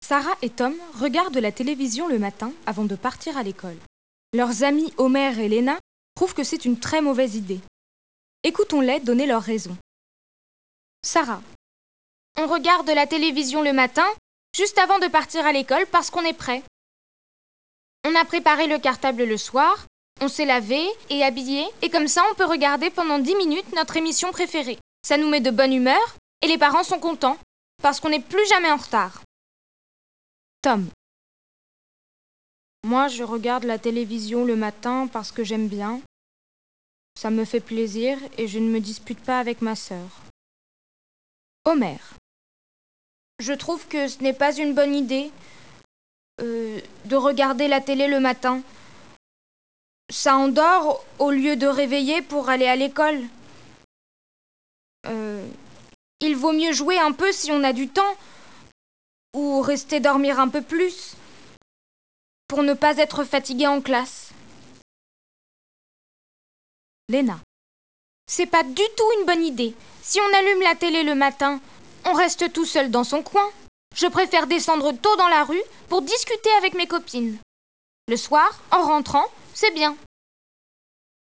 Sarah et Tom regardent la télévision le matin avant de partir à l'école. Leurs amis Homer et Lena trouvent que c'est une très mauvaise idée. Écoutons-les donner leurs raisons. Sarah. On regarde la télévision le matin, juste avant de partir à l'école parce qu'on est prêt. On a préparé le cartable le soir, on s'est lavé et habillé, et comme ça on peut regarder pendant 10 minutes notre émission préférée. Ça nous met de bonne humeur, et les parents sont contents, parce qu'on n'est plus jamais en retard. Tom. Moi, je regarde la télévision le matin parce que j'aime bien. Ça me fait plaisir et je ne me dispute pas avec ma sœur. Homer. Je trouve que ce n'est pas une bonne idée de regarder la télé le matin. Ça endort au lieu de réveiller pour aller à l'école. Il vaut mieux jouer un peu si on a du temps, ou rester dormir un peu plus, pour ne pas être fatigué en classe. Lena. C'est pas du tout une bonne idée. Si on allume la télé le matin, on reste tout seul dans son coin. Je préfère descendre tôt dans la rue pour discuter avec mes copines. Le soir, en rentrant, c'est bien.